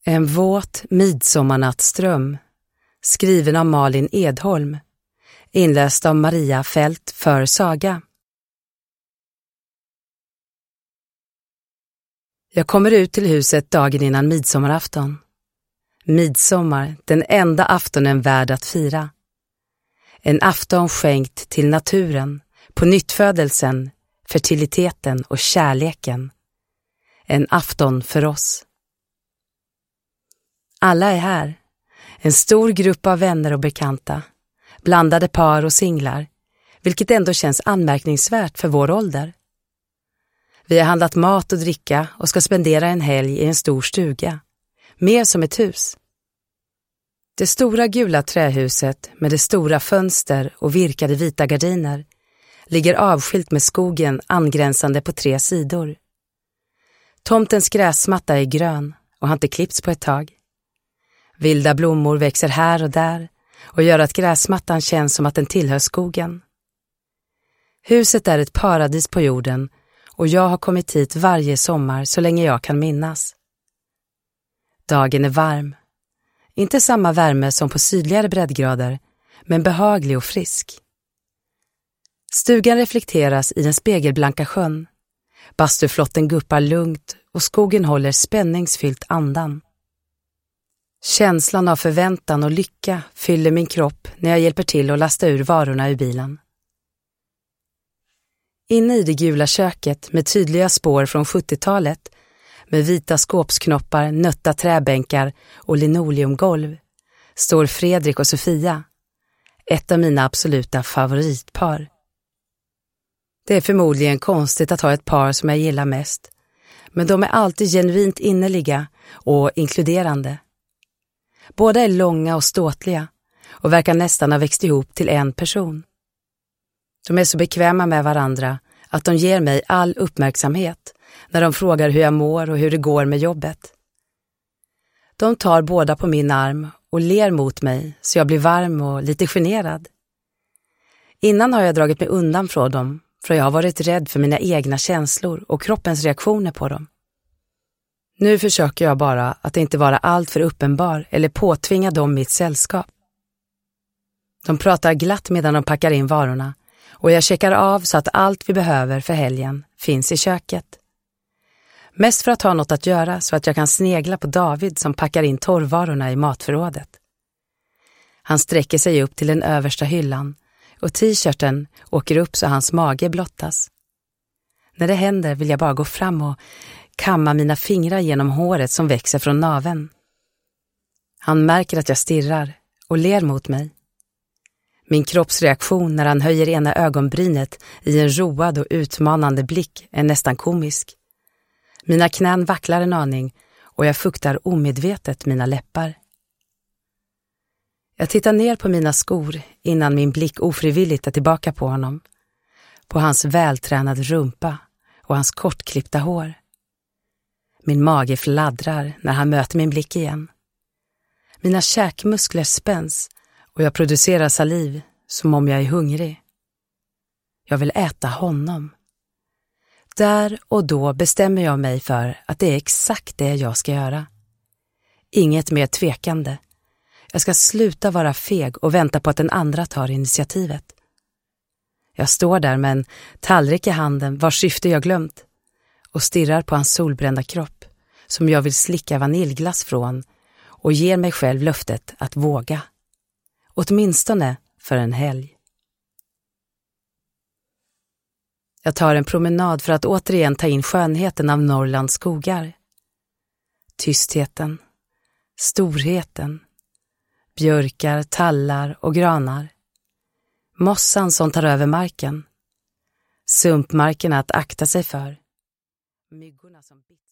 En våt midsommarnattström, skriven av Malin Edholm, inläst av Maria Fält för Saga. Jag kommer ut till huset dagen innan midsommarafton. Midsommar, den enda aftonen värd att fira. En afton skänkt till naturen, på nyttfödelsen, fertiliteten och kärleken. En afton för oss. Alla är här. En stor grupp av vänner och bekanta. Blandade par och singlar. Vilket ändå känns anmärkningsvärt för vår ålder. Vi har handlat mat och dricka och ska spendera en helg i en stor stuga. Mer som ett hus. Det stora gula trähuset med det stora fönster och virkade vita gardiner ligger avskilt med skogen angränsande på 3 sidor. Tomtens gräsmatta är grön och har inte klippts på ett tag. Vilda blommor växer här och där och gör att gräsmattan känns som att den tillhör skogen. Huset är ett paradis på jorden och jag har kommit hit varje sommar så länge jag kan minnas. Dagen är varm. Inte samma värme som på sydligare breddgrader, men behaglig och frisk. Stugan reflekteras i den spegelblanka sjön. Bastuflotten guppar lugnt och skogen håller spänningsfyllt andan. Känslan av förväntan och lycka fyller min kropp när jag hjälper till att lasta ur varorna ur bilen. Inne i det gula köket med tydliga spår från 70-talet, med vita skåpsknoppar, nötta träbänkar och linoleumgolv, står Fredrik och Sofia, ett av mina absoluta favoritpar. Det är förmodligen konstigt att ha ett par som jag gillar mest, men de är alltid genuint innerliga och inkluderande. Båda är långa och ståtliga och verkar nästan ha växt ihop till en person. De är så bekväma med varandra att de ger mig all uppmärksamhet när de frågar hur jag mår och hur det går med jobbet. De tar båda på min arm och ler mot mig så jag blir varm och lite generad. Innan har jag dragit mig undan från dem för jag har varit rädd för mina egna känslor och kroppens reaktioner på dem. Nu försöker jag bara att inte vara allt för uppenbar eller påtvinga dem mitt sällskap. De pratar glatt medan de packar in varorna och jag checkar av så att allt vi behöver för helgen finns i köket. Mest för att ha något att göra så att jag kan snegla på David som packar in torrvarorna i matförrådet. Han sträcker sig upp till den översta hyllan och t-shirten åker upp så hans mage blottas. När det händer vill jag bara gå fram och kamma mina fingrar genom håret som växer från naveln. Han märker att jag stirrar och ler mot mig. Min kroppsreaktion när han höjer ena ögonbrynet i en road och utmanande blick är nästan komisk. Mina knän vacklar en aning och jag fuktar omedvetet mina läppar. Jag tittar ner på mina skor innan min blick ofrivilligt är tillbaka på honom. På hans vältränade rumpa och hans kortklippta hår. Min mage fladdrar när han möter min blick igen. Mina käkmuskler spänns och jag producerar saliv som om jag är hungrig. Jag vill äta honom. Där och då bestämmer jag mig för att det är exakt det jag ska göra. Inget mer tvekande. Jag ska sluta vara feg och vänta på att den andra tar initiativet. Jag står där med en tallrik i handen vars syfte jag glömt och stirrar på hans solbrända kropp som jag vill slicka vaniljglass från och ger mig själv löftet att våga. Åtminstone för en helg. Jag tar en promenad för att återigen ta in skönheten av Norrlands skogar. Tystheten, storheten, björkar, tallar och granar. Mossan som tar över marken. Sumpmarkerna att akta sig för. Myggorna som